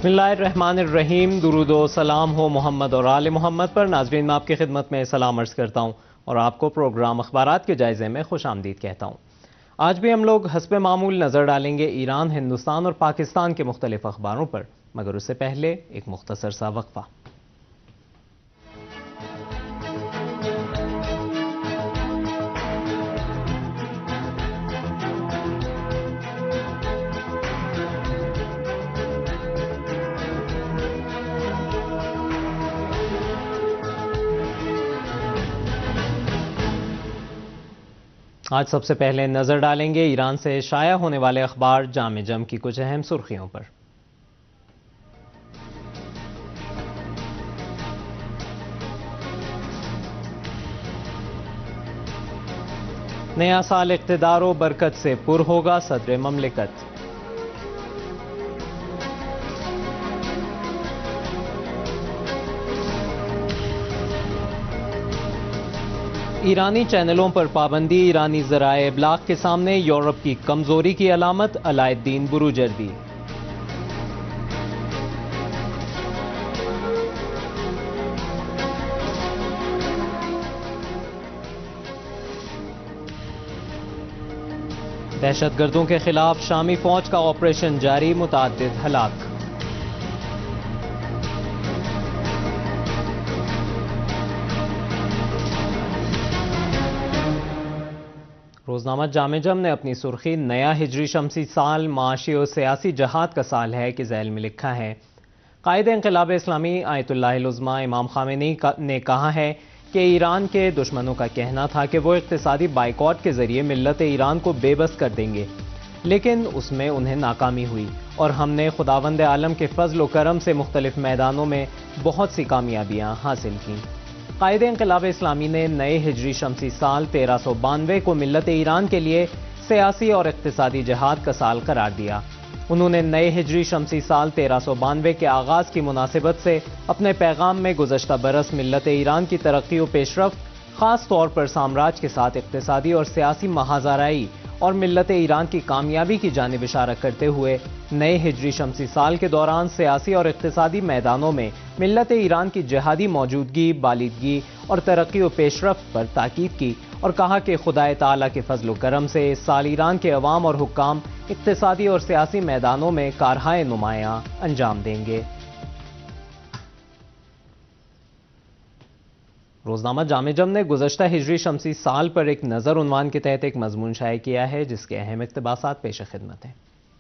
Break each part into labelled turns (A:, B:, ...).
A: بسم اللہ الرحمن الرحیم، درود و سلام ہو محمد اور آل محمد پر۔ ناظرین، میں آپ کی خدمت میں سلام عرض کرتا ہوں اور آپ کو پروگرام اخبارات کے جائزے میں خوش آمدید کہتا ہوں۔ آج بھی ہم لوگ حسب معمول نظر ڈالیں گے ایران، ہندوستان اور پاکستان کے مختلف اخباروں پر، مگر اس سے پہلے ایک مختصر سا وقفہ۔ آج سب سے پہلے نظر ڈالیں گے ایران سے شائع ہونے والے اخبار جام جم کی کچھ اہم سرخیوں پر۔ نیا سال اقتدار و برکت سے پر ہوگا، صدر مملکت۔ ایرانی چینلوں پر پابندی، ایرانی ذرائع ابلاغ کے سامنے یورپ کی کمزوری کی علامت، علاء الدین بروجردی۔ دہشت گردوں کے خلاف شامی فوج کا آپریشن جاری، متعدد ہلاک۔ روزنامہ جام جم نے اپنی سرخی نیا ہجری شمسی سال معاشی اور سیاسی جہاد کا سال ہے کے ذیل میں لکھا ہے، قائد انقلاب اسلامی آیت اللہ العظمیٰ امام خامنئی نے کہا ہے کہ ایران کے دشمنوں کا کہنا تھا کہ وہ اقتصادی بائیکاٹ کے ذریعے ملت ایران کو بے بس کر دیں گے، لیکن اس میں انہیں ناکامی ہوئی اور ہم نے خداوند عالم کے فضل و کرم سے مختلف میدانوں میں بہت سی کامیابیاں حاصل کیں۔ قائد انقلاب اسلامی نے نئے ہجری شمسی سال 1392 کو ملت ایران کے لیے سیاسی اور اقتصادی جہاد کا سال قرار دیا۔ انہوں نے نئے ہجری شمسی سال 1392 کے آغاز کی مناسبت سے اپنے پیغام میں گزشتہ برس ملت ایران کی ترقی و پیش رفت، خاص طور پر سامراج کے ساتھ اقتصادی اور سیاسی محاذ آرائی اور ملت ایران کی کامیابی کی جانب اشارہ کرتے ہوئے نئے ہجری شمسی سال کے دوران سیاسی اور اقتصادی میدانوں میں ملت ایران کی جہادی موجودگی، بالیدگی اور ترقی و پیش رفت پر تاکید کی اور کہا کہ خدائے تعالیٰ کے فضل و کرم سے اس سال ایران کے عوام اور حکام اقتصادی اور سیاسی میدانوں میں کارہائے نمایاں انجام دیں گے۔ روزنامہ جام جم نے گزشتہ ہجری شمسی سال پر ایک نظر عنوان کے تحت ایک مضمون شائع کیا ہے جس کے اہم اقتباسات پیش خدمت ہیں۔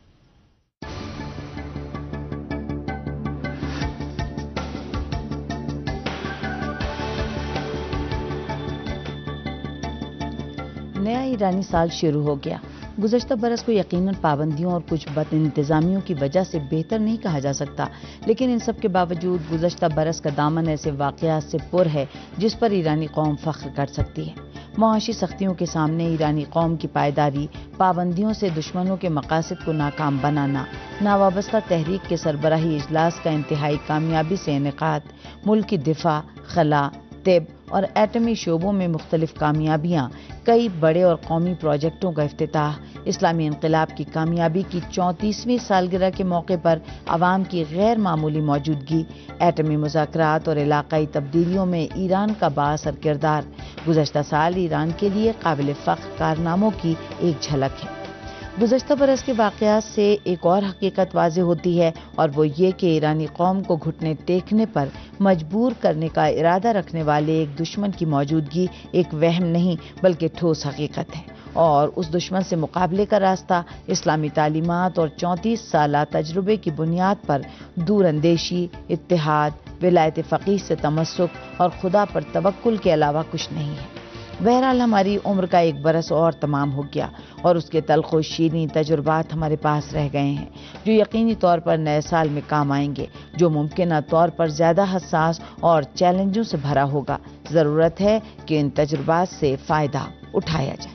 B: نیا ایرانی سال شروع ہو گیا۔ گزشتہ برس کو یقیناً پابندیوں اور کچھ بد انتظامیوں کی وجہ سے بہتر نہیں کہا جا سکتا، لیکن ان سب کے باوجود گزشتہ برس کا دامن ایسے واقعات سے پر ہے جس پر ایرانی قوم فخر کر سکتی ہے۔ معاشی سختیوں کے سامنے ایرانی قوم کی پائیداری، پابندیوں سے دشمنوں کے مقاصد کو ناکام بنانا، ناوابستہ تحریک کے سربراہی اجلاس کا انتہائی کامیابی سے انعقاد، ملک کی دفاع، خلا، طب اور ایٹمی شعبوں میں مختلف کامیابیاں، کئی بڑے اور قومی پروجیکٹوں کا افتتاح، اسلامی انقلاب کی کامیابی کی 34ویں سالگرہ کے موقع پر عوام کی غیر معمولی موجودگی، ایٹمی مذاکرات اور علاقائی تبدیلیوں میں ایران کا بااثر کردار، گزشتہ سال ایران کے لیے قابل فخر کارناموں کی ایک جھلک ہے۔ گزشتہ برس کے واقعات سے ایک اور حقیقت واضح ہوتی ہے اور وہ یہ کہ ایرانی قوم کو گھٹنے ٹیکنے پر مجبور کرنے کا ارادہ رکھنے والے ایک دشمن کی موجودگی ایک وہم نہیں بلکہ ٹھوس حقیقت ہے، اور اس دشمن سے مقابلے کا راستہ اسلامی تعلیمات اور 34 سالہ تجربے کی بنیاد پر دور اندیشی، اتحاد، ولایت فقیہ سے تمسک اور خدا پر توکل کے علاوہ کچھ نہیں ہے۔ بہرحال ہماری عمر کا ایک برس اور تمام ہو گیا اور اس کے تلخ و شیریں تجربات ہمارے پاس رہ گئے ہیں جو یقینی طور پر نئے سال میں کام آئیں گے، جو ممکنہ طور پر زیادہ حساس اور چیلنجوں سے بھرا ہوگا۔ ضرورت ہے کہ ان تجربات سے فائدہ اٹھایا جائے۔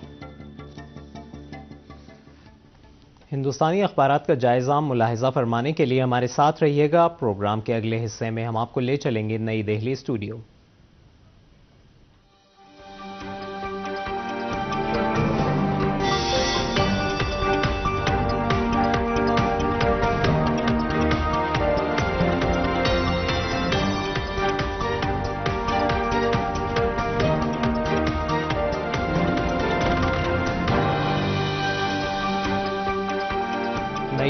A: ہندوستانی اخبارات کا جائزہ ملاحظہ فرمانے کے لیے ہمارے ساتھ رہیے گا۔ پروگرام کے اگلے حصے میں ہم آپ کو لے چلیں گے نئی دہلی اسٹوڈیو۔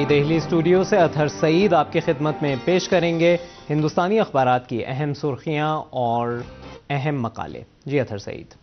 A: نئی دہلی اسٹوڈیو سے اطہر سعید آپ کی خدمت میں پیش کریں گے ہندوستانی اخبارات کی اہم سرخیاں اور اہم مقالے۔ جی اطہر سعید۔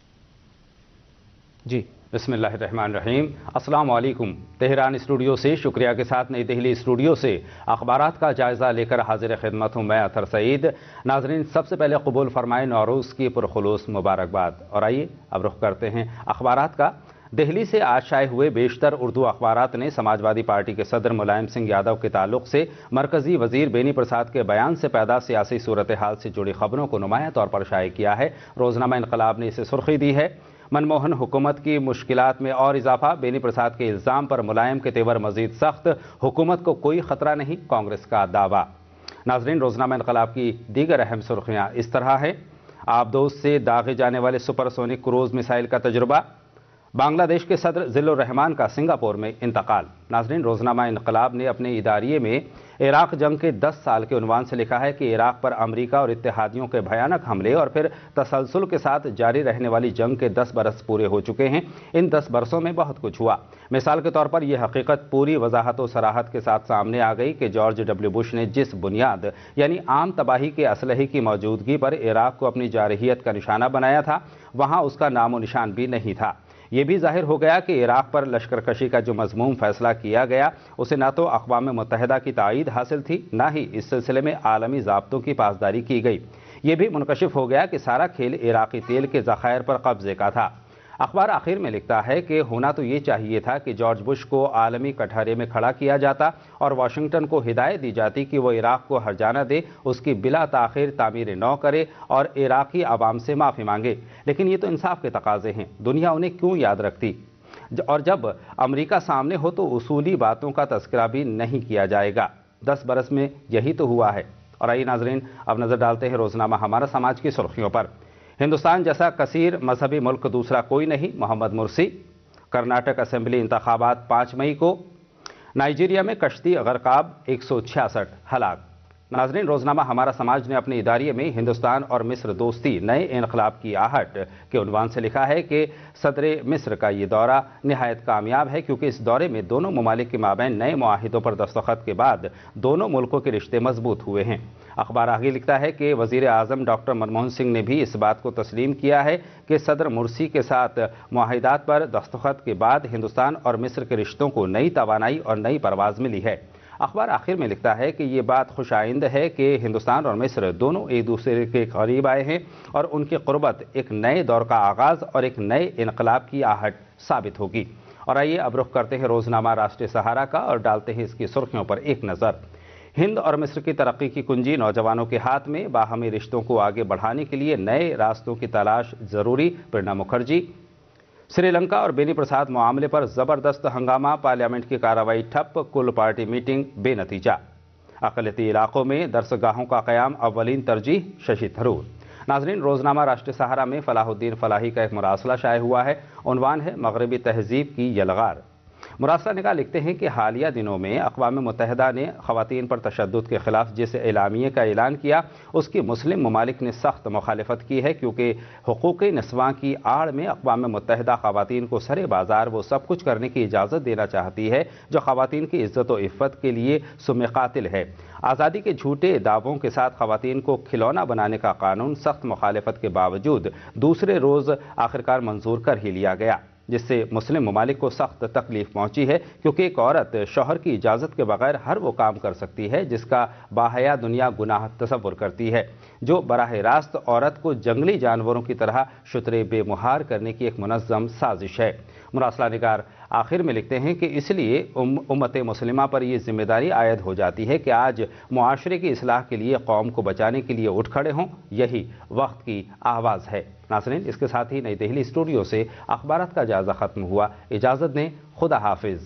A: جی
C: بسم اللہ الرحمن الرحیم۔ السلام علیکم۔ تہران اسٹوڈیو سے شکریہ کے ساتھ نئی دہلی اسٹوڈیو سے اخبارات کا جائزہ لے کر حاضر خدمت ہوں میں اطہر سعید۔ ناظرین، سب سے پہلے قبول فرمائے نوروز کی پرخلوص مبارکباد، اور آئیے اب رخ کرتے ہیں اخبارات کا۔ دہلی سے آج شائع ہوئے بیشتر اردو اخبارات نے سماجوادی پارٹی کے صدر ملائم سنگھ یادو کے تعلق سے مرکزی وزیر بینی پرساد کے بیان سے پیدا سیاسی صورتحال سے جڑی خبروں کو نمایاں طور پر شائع کیا ہے۔ روزنامہ انقلاب نے اسے سرخی دی ہے: منموہن حکومت کی مشکلات میں اور اضافہ، بینی پرساد کے الزام پر ملائم کے تیور مزید سخت، حکومت کو کوئی خطرہ نہیں، کانگریس کا دعویٰ۔ ناظرین، روزنامہ انقلاب کی دیگر اہم سرخیاں اس طرح ہیں: آبدوز سے داغے جانے والے سپر سونک کروز میسائل کا تجربہ، بنگلہ دیش کے صدر ذل الرحمان کا سنگاپور میں انتقال۔ ناظرین، روزنامہ انقلاب نے اپنے اداریے میں عراق جنگ کے 10 سال کے عنوان سے لکھا ہے کہ عراق پر امریکہ اور اتحادیوں کے بھیانک حملے اور پھر تسلسل کے ساتھ جاری رہنے والی جنگ کے 10 برس پورے ہو چکے ہیں۔ ان 10 برسوں میں بہت کچھ ہوا۔ مثال کے طور پر یہ حقیقت پوری وضاحت و صراحت کے ساتھ سامنے آ گئی کہ جارج ڈبلیو بش نے جس بنیاد یعنی عام تباہی کے اسلحے کی موجودگی پر عراق کو اپنی جارحیت کا نشانہ بنایا تھا، وہاں اس کا نام و نشان بھی نہیں تھا۔ یہ بھی ظاہر ہو گیا کہ عراق پر لشکر کشی کا جو مذموم فیصلہ کیا گیا اسے نہ تو اقوام متحدہ کی تائید حاصل تھی، نہ ہی اس سلسلے میں عالمی ضابطوں کی پاسداری کی گئی۔ یہ بھی منکشف ہو گیا کہ سارا کھیل عراقی تیل کے ذخائر پر قبضے کا تھا۔ اخبار آخر میں لکھتا ہے کہ ہونا تو یہ چاہیے تھا کہ جارج بش کو عالمی کٹہرے میں کھڑا کیا جاتا اور واشنگٹن کو ہدایت دی جاتی کہ وہ عراق کو ہرجانہ دے، اس کی بلا تاخیر تعمیر نو کرے اور عراقی عوام سے معافی مانگے۔ لیکن یہ تو انصاف کے تقاضے ہیں، دنیا انہیں کیوں یاد رکھتی؟ اور جب امریکہ سامنے ہو تو اصولی باتوں کا تذکرہ بھی نہیں کیا جائے گا۔ 10 برس میں یہی تو ہوا ہے۔ اور آئیے ناظرین، اب نظر ڈالتے ہیں روزنامہ ہمارا سماج کی سرخیوں پر۔ ہندوستان جیسا کثیر مذہبی ملک دوسرا کوئی نہیں، محمد مرسی۔ کرناٹک اسمبلی انتخابات 5 مئی کو۔ نائجیریا میں کشتی غرقاب، 166 ہلاک۔ ناظرین، روزنامہ ہمارا سماج نے اپنے اداریے میں ہندوستان اور مصر دوستی نئے انقلاب کی آہٹ کے عنوان سے لکھا ہے کہ صدر مصر کا یہ دورہ نہایت کامیاب ہے، کیونکہ اس دورے میں دونوں ممالک کے مابین نئے معاہدوں پر دستخط کے بعد دونوں ملکوں کے رشتے مضبوط ہوئے ہیں۔ اخبار آگے لکھتا ہے کہ وزیر اعظم ڈاکٹر منموہن سنگھ نے بھی اس بات کو تسلیم کیا ہے کہ صدر مرسی کے ساتھ معاہدات پر دستخط کے بعد ہندوستان اور مصر کے رشتوں کو نئی توانائی اور نئی پرواز ملی ہے۔ اخبار آخر میں لکھتا ہے کہ یہ بات خوش آئند ہے کہ ہندوستان اور مصر دونوں ایک دوسرے کے قریب آئے ہیں اور ان کی قربت ایک نئے دور کا آغاز اور ایک نئے انقلاب کی آہٹ ثابت ہوگی۔ اور آئیے اب رخ کرتے ہیں روزنامہ راشٹریہ سہارا کا اور ڈالتے ہیں اس کی سرخیوں پر ایک نظر۔ ہند اور مصر کی ترقی کی کنجی نوجوانوں کے ہاتھ میں، باہمی رشتوں کو آگے بڑھانے کے لیے نئے راستوں کی تلاش ضروری، پرنا مکھرجی۔ سری لنکا اور بینی پرساد معاملے پر زبردست ہنگامہ، پارلیمنٹ کی کارروائی ٹھپ، کل پارٹی میٹنگ بے نتیجہ۔ اقلیتی علاقوں میں درسگاہوں کا قیام اولین ترجیح، ششی تھرور۔ ناظرین، روزنامہ راشٹریہ سہارا میں فلاح الدین فلاحی کا ایک مراسلہ شائع ہوا ہے، عنوان ہے مغربی تہذیب کی یلغار۔ مراسلہ نگار لکھتے ہیں کہ حالیہ دنوں میں اقوام متحدہ نے خواتین پر تشدد کے خلاف جس اعلامیے کا اعلان کیا اس کی مسلم ممالک نے سخت مخالفت کی ہے، کیونکہ حقوق نسواں کی آڑ میں اقوام متحدہ خواتین کو سرے بازار وہ سب کچھ کرنے کی اجازت دینا چاہتی ہے جو خواتین کی عزت و عفت کے لیے سم قاتل ہے۔ آزادی کے جھوٹے دعووں کے ساتھ خواتین کو کھلونا بنانے کا قانون سخت مخالفت کے باوجود دوسرے روز آخرکار منظور کر ہی لیا گیا، جس سے مسلم ممالک کو سخت تکلیف پہنچی ہے، کیونکہ ایک عورت شوہر کی اجازت کے بغیر ہر وہ کام کر سکتی ہے جس کا باحیا دنیا گناہ تصور کرتی ہے، جو براہ راست عورت کو جنگلی جانوروں کی طرح شترے بے مہار کرنے کی ایک منظم سازش ہے۔ مراسلہ نگار آخر میں لکھتے ہیں کہ اس لیے امت مسلمہ پر یہ ذمہ داری عائد ہو جاتی ہے کہ آج معاشرے کی اصلاح کے لیے قوم کو بچانے کے لیے اٹھ کھڑے ہوں، یہی وقت کی آواز ہے۔ ناظرین، اس کے ساتھ ہی نئی دہلی اسٹوڈیو سے اخبارات کا جائزہ ختم ہوا۔ اجازت دیں، خدا حافظ۔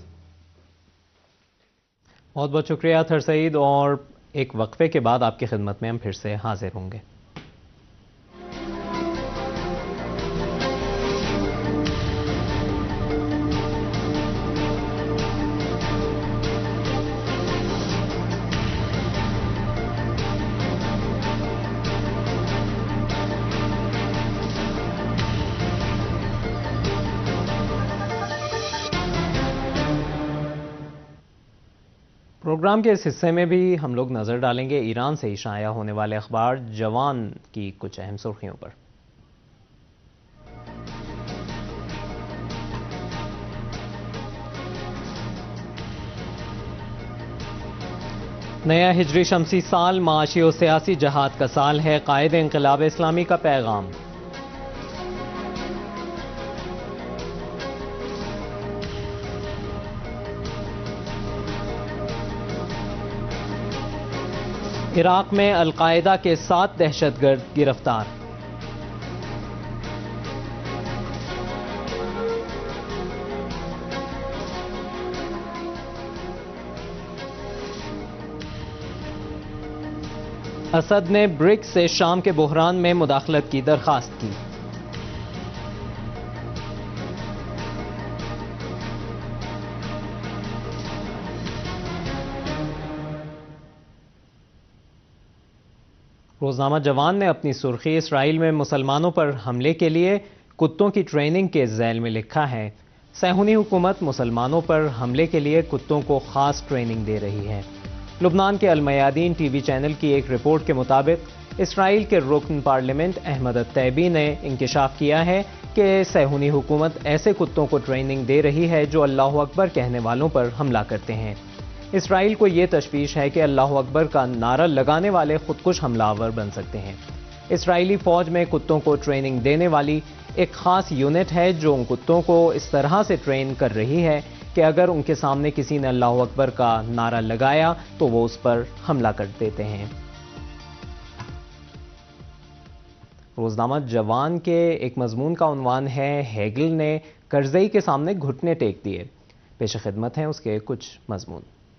A: بہت بہت شکریہ اطہر سعید، اور ایک وقفے کے بعد آپ کی خدمت میں ہم پھر سے حاضر ہوں گے۔ پروگرام کے اس حصے میں بھی ہم لوگ نظر ڈالیں گے ایران سے شائع ہونے والے اخبار جوان کی کچھ اہم سرخیوں پر۔ نیا ہجری شمسی سال معاشی و سیاسی جہاد کا سال ہے، قائد انقلاب اسلامی کا پیغام۔ عراق میں القاعدہ کے 7 دہشت گرد گرفتار۔ اسد نے برکس سے شام کے بحران میں مداخلت کی درخواست کی۔ روزنامہ جوان نے اپنی سرخی اسرائیل میں مسلمانوں پر حملے کے لیے کتوں کی ٹریننگ کے ذیل میں لکھا ہے، صہیونی حکومت مسلمانوں پر حملے کے لیے کتوں کو خاص ٹریننگ دے رہی ہے۔ لبنان کے المیادین ٹی وی چینل کی ایک رپورٹ کے مطابق اسرائیل کے رکن پارلیمنٹ احمد الطیبی نے انکشاف کیا ہے کہ صہیونی حکومت ایسے کتوں کو ٹریننگ دے رہی ہے جو اللہ اکبر کہنے والوں پر حملہ کرتے ہیں۔ اسرائیل کو یہ تشویش ہے کہ اللہ اکبر کا نعرہ لگانے والے خودکش حملہ آور بن سکتے ہیں۔ اسرائیلی فوج میں کتوں کو ٹریننگ دینے والی ایک خاص یونٹ ہے جو ان کتوں کو اس طرح سے ٹرین کر رہی ہے کہ اگر ان کے سامنے کسی نے اللہ اکبر کا نعرہ لگایا تو وہ اس پر حملہ کر دیتے ہیں۔ روزنامہ جوان کے ایک مضمون کا عنوان ہے ہیگل نے کرزئی کے سامنے گھٹنے ٹیک دیے۔ پیش خدمت ہیں اس کے کچھ مضمون۔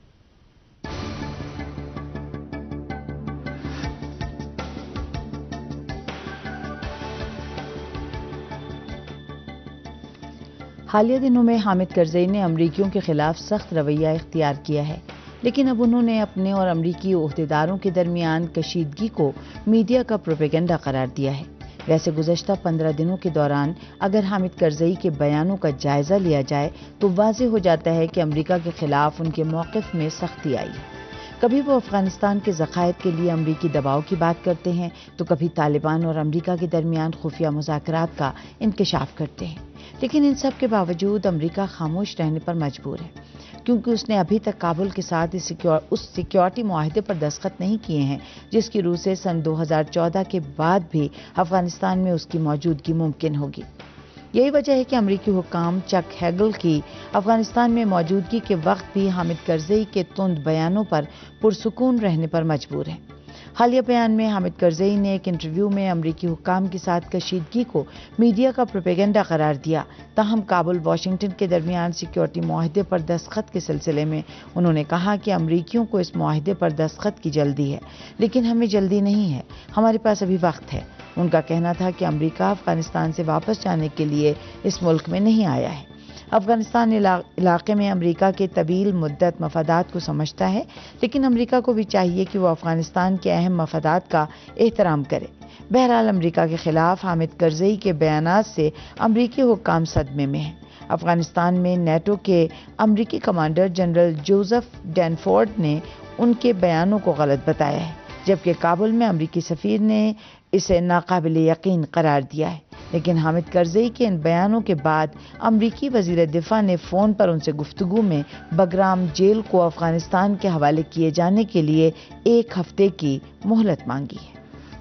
B: حالیہ دنوں میں حامد کرزئی نے امریکیوں کے خلاف سخت رویہ اختیار کیا ہے، لیکن اب انہوں نے اپنے اور امریکی عہدیداروں کے درمیان کشیدگی کو میڈیا کا پروپیگنڈا قرار دیا ہے۔ ویسے گزشتہ 15 دنوں کے دوران اگر حامد کرزئی کے بیانوں کا جائزہ لیا جائے تو واضح ہو جاتا ہے کہ امریکہ کے خلاف ان کے موقف میں سختی آئی ہے۔ کبھی وہ افغانستان کے ذخائر کے لیے امریکی دباؤ کی بات کرتے ہیں تو کبھی طالبان اور امریکہ کے درمیان خفیہ مذاکرات کا انکشاف کرتے ہیں، لیکن ان سب کے باوجود امریکہ خاموش رہنے پر مجبور ہے، کیونکہ اس نے ابھی تک کابل کے ساتھ اس سیکیورٹی معاہدے پر دستخط نہیں کیے ہیں جس کی روح سے سن 2014 کے بعد بھی افغانستان میں اس کی موجودگی ممکن ہوگی۔ یہی وجہ ہے کہ امریکی حکام چک ہیگل کی افغانستان میں موجودگی کے وقت بھی حامد کرزئی کے تند بیانوں پر پرسکون رہنے پر مجبور ہیں۔ حالیہ بیان میں حامد کرزئی نے ایک انٹرویو میں امریکی حکام کے ساتھ کشیدگی کو میڈیا کا پروپیگنڈا قرار دیا، تاہم کابل واشنگٹن کے درمیان سیکیورٹی معاہدے پر دستخط کے سلسلے میں انہوں نے کہا کہ امریکیوں کو اس معاہدے پر دستخط کی جلدی ہے، لیکن ہمیں جلدی نہیں ہے، ہمارے پاس ابھی وقت ہے۔ ان کا کہنا تھا کہ امریکہ افغانستان سے واپس جانے کے لیے اس ملک میں نہیں آیا ہے۔ افغانستان علاقے میں امریکہ کے طویل مدت مفادات کو سمجھتا ہے، لیکن امریکہ کو بھی چاہیے کہ وہ افغانستان کے اہم مفادات کا احترام کرے۔ بہرحال امریکہ کے خلاف حامد کرزئی کے بیانات سے امریکی حکام صدمے میں ہیں۔ افغانستان میں نیٹو کے امریکی کمانڈر جنرل جوزف ڈینفورڈ نے ان کے بیانوں کو غلط بتایا ہے، جبکہ کابل میں امریکی سفیر نے اسے ناقابل یقین قرار دیا ہے۔ لیکن حامد کرزئی کے ان بیانوں کے بعد امریکی وزیر دفاع نے فون پر ان سے گفتگو میں بگرام جیل کو افغانستان کے حوالے کیے جانے کے لیے 1 ہفتے کی مہلت مانگی ہے۔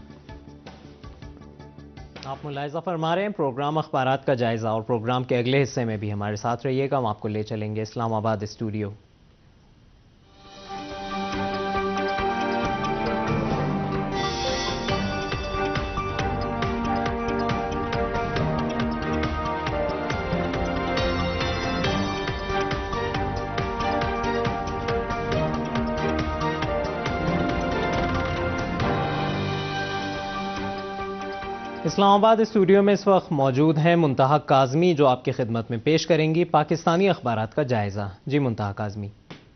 A: آپ ملاحظہ فرما رہے ہیں پروگرام اخبارات کا جائزہ، اور پروگرام کے اگلے حصے میں بھی ہمارے ساتھ رہیے گا۔ ہم آپ کو لے چلیں گے اسلام آباد اسٹوڈیو۔ اسلام آباد اسٹوڈیو میں اس وقت موجود ہیں منتہا کاظمی، جو آپ کی خدمت میں پیش کریں گی پاکستانی اخبارات کا جائزہ۔ جی منتہا کاظمی۔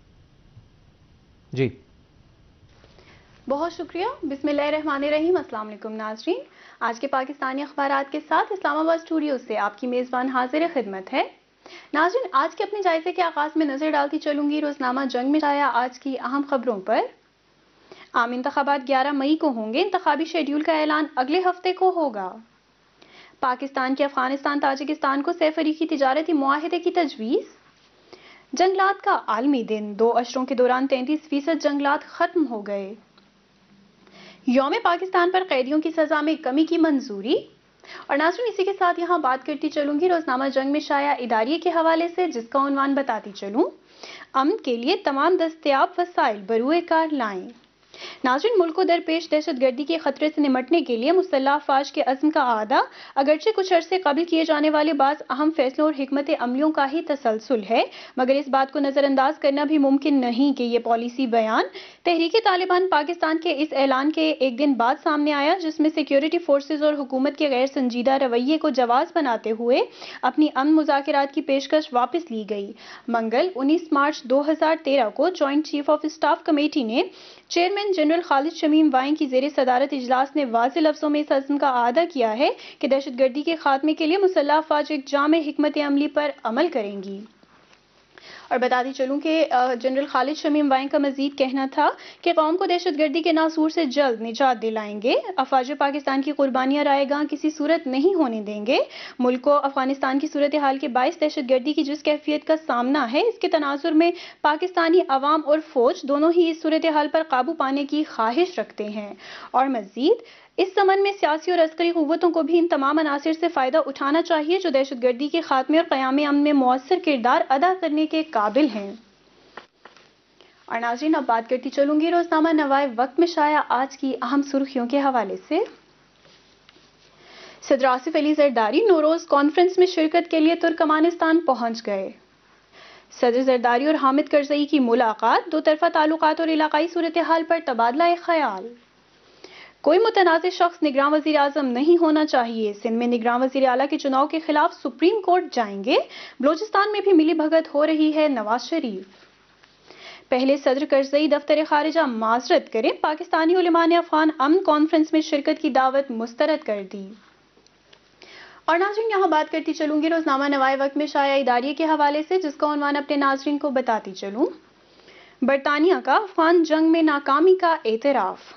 A: جی
D: بہت شکریہ۔ بسم اللہ الرحمن الرحیم۔ السلام علیکم ناظرین، آج کے پاکستانی اخبارات کے ساتھ اسلام آباد اسٹوڈیو سے آپ کی میزبان حاضر خدمت ہے۔ नाज़रीन, आज के अपने जायजे के आगाज में नजर डालती चलूंगी रोजनामा जंग में आया आज की अहम खबरों पर। आम इंतखाबात 11 मई को होंगे, इंतखाबी शेड्यूल का ऐलान अगले हफ्ते को होगा। पाकिस्तान के अफगानिस्तान ताजिकिस्तान को सैफरीकी तिजारती मुआहिदे की तजवीज़। जंगलात का आलमी दिन, 2 अशरों के दौरान 33% जंगलात खत्म हो गए। यौम पाकिस्तान पर कैदियों की सजा में कमी की मंजूरी। और नाज़रीन, इसी के साथ यहाँ बात करती चलूंगी रोजनामा जंग में शाया इदारिये के हवाले से, जिसका उन्वान बताती चलूं, अमन के लिए तमाम दस्तयाब वसाइल बरूए कार लाएं। नाज़रीन, मुल्क को दरपेश दहशतगर्दी के खतरे से निमटने के लिए मुसल्लह अफवाज के अज़्म का आदा अगरचे कुछ अरसे कबल किए जाने वाले बाज़ अहम फैसलों और हिकमत अमलियों का ही तसलसल है, मगर इस बात को नज़रअंदाज करना भी मुमकिन नहीं कि ये पॉलिसी बयान तहरीक तालिबान पाकिस्तान के इस ऐलान के एक दिन बाद सामने आया, जिसमें सिक्योरिटी फोर्सेज और हुकूमत के गैर संजीदा रवैये को जवाज़ बनाते हुए अपनी अमन मुज़ाकरात की पेशकश वापस ली गई। मंगल 19 मार्च 2013 को joint chief of staff committee ने चेयरमैन जनरल खालिद शमीम वाइन की ज़ेरे सदारत इजलास ने वाज़ेह लफ्ज़ों में इस अज़्म का आदा किया है कि दहशतगर्दी के खात्मे के लिए मुसल्लह अफ़वाज एक जामे हिकमत अमली पर अमल करेंगी। और बताती चलूं कि जनरल खालिद शमीम वाइन का मजीद कहना था कि कौम को दहशतगर्दी के नासूर से जल्द निजात दिलाएंगे। अफवाज पाकिस्तान की कुर्बानियां रायगां किसी सूरत नहीं होने देंगे। मुल्क को अफगानिस्तान की सूरत हाल के बायस दहशतगर्दी की जिस कैफियत का सामना है, इसके तनाजुर में पाकिस्तानी अवाम और फौज दोनों ही इस सूरत हाल पर काबू पाने की ख्वाहिश रखते हैं। और मजीद इस समन में सियासी और अस्करी कुव्वतों को भी इन तमाम अनासिर से फ़ायदा उठाना चाहिए जो दहशतगर्दी के खात्मे और क़याम अमन में मौसर किरदार अदा करने के काबिल हैं। और नाज़रीन, अब बात करती चलूंगी रोजनामा नवाए वक्त में शाया आज की अहम सुर्खियों के हवाले से। सदर आसिफ अली जरदारी नौरोज कॉन्फ्रेंस में शिरकत के लिए तुर्कमानिस्तान पहुंच गए। सदर जरदारी और हामिद करजई की मुलाकात, दो तरफा ताल्लुकात और इलाकाई सूरत हाल पर तबादला ख्याल। कोई मुतनाज़ शख्स निगरान वज़ीर आज़म नहीं होना चाहिए, सिंध में निगरान वज़ीर आला के चुनाव के खिलाफ सुप्रीम कोर्ट जाएंगे। बलोचिस्तान में भी मिली भगत हो रही है, नवाज शरीफ। पहले सदर करजई दफ्तर खारिजा माजरत करें, पाकिस्तानी उलमा ने अफगान अमन कॉन्फ्रेंस में शिरकत की दावत मुस्तरद कर दी। और नाज़रीन, यहाँ बात करती चलूंगी रोजनामा नवाए वक्त में शाया इदारिये के हवाले से, जिसका उन्वान अपने नाज़रीन को बताती चलूं, बरतानिया का अफगान जंग में नाकामी का एतराफ़।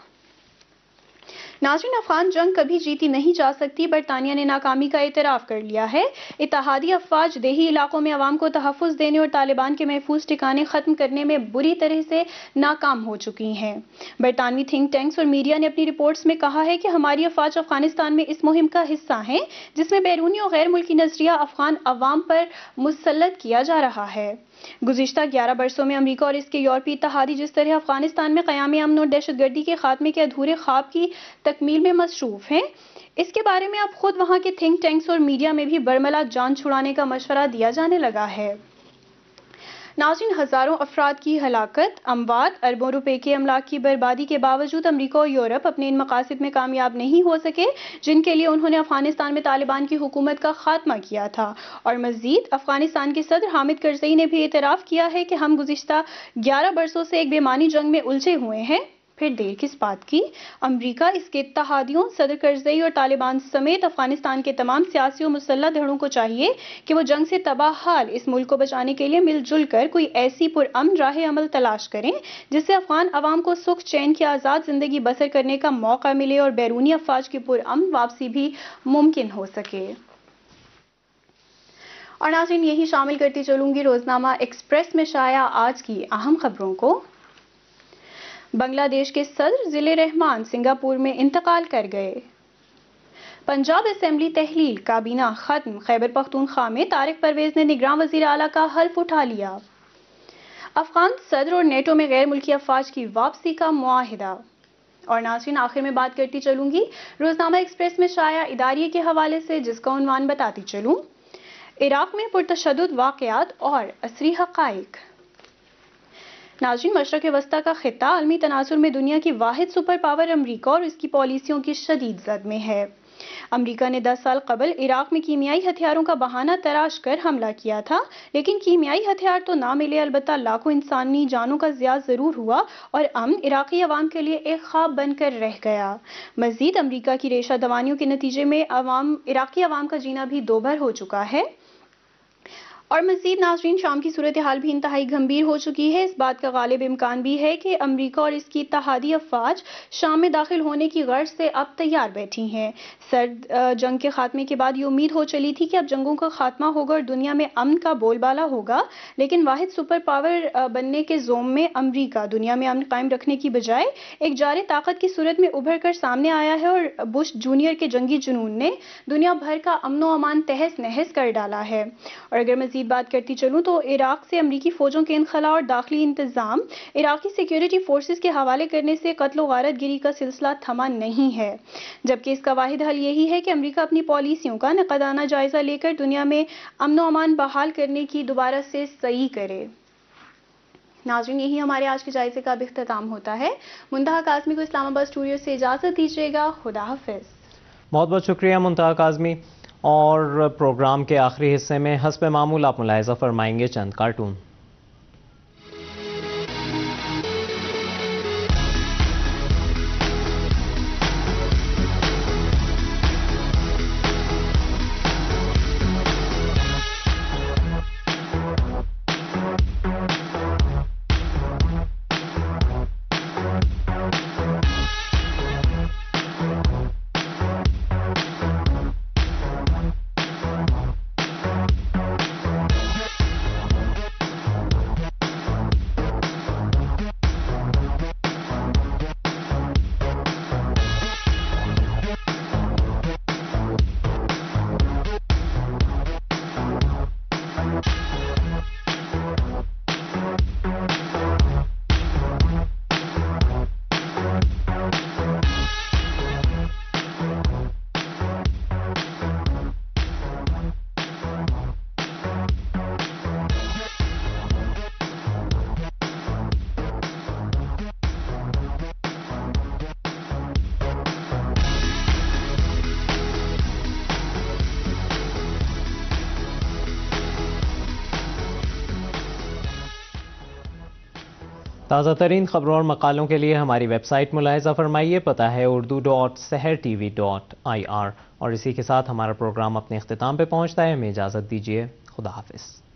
D: नाज़रीन, अफगान जंग कभी जीती नहीं जा सकती, बरतानिया ने नाकामी का एतराफ़ कर लिया है। इत्तेहादी अफवाज देही इलाकों में अवाम को तहफ़्फ़ुज़ देने और तालिबान के महफूज ठिकाने ख़त्म करने में बुरी तरह से नाकाम हो चुकी हैं। बरतानवी थिंक टैंक्स और मीडिया ने अपनी रिपोर्ट्स में कहा है कि हमारी अफवाज अफगानिस्तान में इस मुहिम का हिस्सा हैं, जिसमें बैरूनी और गैर मुल्की नज़रिया अफगान अवाम पर मुसल्लत किया जा रहा है। गुज़िश्ता 11 बरसों में अमरीका और इसके यूरोपीय इत्तेहादी जिस तरह अफगानिस्तान में क़याम अमन और दहशतगर्दी के खात्मे के अधूरे ख्वाब की तकमील में मसरूफ हैं, इसके बारे में अब खुद वहां के थिंक टैंक्स और मीडिया में भी बरमला जान छुड़ाने का मशवरा दिया जाने लगा है। नाज़रीन, हज़ारों अफराद की हलाकत, अमवात, अरबों रुपए के अमलाक की बर्बादी के बावजूद अमरीका और यूरोप अपने इन मकासद में कामयाब नहीं हो सके, जिनके लिए उन्होंने अफगानिस्तान में तालिबान की हुकूमत का खात्मा किया था। और मजीद अफगानिस्तान के सदर हामिद करजई ने भी एतराफ़ किया है कि हम गुज़िश्ता 11 बरसों से एक बेमानी जंग में उलझे हुए हैं। फिर देर किस बात की? अमरीका, इसके इत्तेहादियों, सदर करजई और तालिबान समेत अफगानिस्तान के तमाम सियासी और मुसल्लह धड़ों को चाहिए कि वो जंग से तबाह हाल इस मुल्क को बचाने के लिए मिलजुल कर कोई ऐसी पुरअमन राह अमल तलाश करें जिससे अफगान अवाम को सुख चैन की आज़ाद जिंदगी बसर करने का मौका मिले और बैरूनी अफवाज की पुरअमन वापसी भी मुमकिन हो सके। और नाज़रीन, यही शामिल करती चलूंगी रोजनामा एक्सप्रेस में शाया आज की अहम खबरों को। बांग्लादेश के सदर ज़िले रहमान सिंगापुर में इंतकाल कर गए। पंजाब असेंबली तहलील काबीना खत्म, खैबर पख्तूनख्वा में तारिक परवेज ने निगरान वज़ीर आला का हल्फ उठा लिया। अफगान सदर और नेटो में गैर मुल्की अफवाज की वापसी का मुआहिदा। और नाज़रीन, आखिर में बात करती चलूंगी रोजनामा एक्सप्रेस में शाया इदारिये के हवाले से, जिसका उन्वान बताती चलूं, इराक में पुरतशद्दुद वाक़यात और असरी हक़ाइक़। नाज़रीन, मशरक़ वस्ता का खित्ता आलमी तनाजुर में दुनिया की वाहिद सुपर पावर अमरीका और इसकी पॉलिसियों की शदीद जद में है। अमरीका ने 10 साल कबल इराक में कीमियाई हथियारों का बहाना तराश कर हमला किया था, लेकिन कीमियाई हथियार तो ना मिले, अलबत्ता लाखों इंसानी जानों का ज़िया ज़रूर हुआ और अमन इराकी अवाम के लिए एक ख्वाब बनकर रह गया। मज़ीद अमरीका की रेशा दवानियों के नतीजे में इराकी अवाम का जीना भी दोभर हो चुका है। اور مزید ناظرین، شام کی صورتحال بھی انتہائی گھمبیر ہو چکی ہے۔ اس بات کا غالب امکان بھی ہے کہ امریکہ اور اس کی اتحادی افواج شام میں داخل ہونے کی غرض سے اب تیار بیٹھی ہیں۔ سرد جنگ کے خاتمے کے بعد یہ امید ہو چلی تھی کہ اب جنگوں کا خاتمہ ہوگا اور دنیا میں امن کا بول بالا ہوگا، لیکن واحد سپر پاور بننے کے زوم میں امریکہ دنیا میں امن قائم رکھنے کی بجائے ایک جار طاقت کی صورت میں ابھر کر سامنے آیا ہے، اور بش جونیئر کے جنگی جنون نے دنیا بھر کا امن و امان تہس نہس کر ڈالا ہے۔ اور اگر مزید بات کرتی چلوں تو عراق سے امریکی فوجوں کے انخلا اور داخلی انتظام عراقی سیکیورٹی فورسز کے حوالے کرنے سے قتل و غارت گری کا سلسلہ تھما نہیں ہے، جبکہ اس کا واحد حل یہی ہے کہ امریکہ اپنی پالیسیوں کا نقدانہ جائزہ لے کر دنیا میں امن و امان بحال کرنے کی دوبارہ سے صحیح کرے۔ ناظرین، یہی ہمارے آج کے جائزے کا اب اختتام ہوتا ہے۔ منتہا کاظمی کو اسلام آباد اسٹوڈیو سے اجازت دیجیے گا۔ خدا حافظ۔
A: بہت بہت شکریہ منتہا کاظمی۔ اور پروگرام کے آخری حصے میں حسب معمول آپ ملاحظہ فرمائیں گے چند کارٹون۔ تازہ ترین خبروں اور مقالوں کے لیے ہماری ویب سائٹ ملاحظہ فرمائیے۔ پتہ ہے urdu.sehertv.ir۔ اور اسی کے ساتھ ہمارا پروگرام اپنے اختتام پہ پہنچتا ہے۔ ہمیں اجازت دیجیے۔ خدا حافظ۔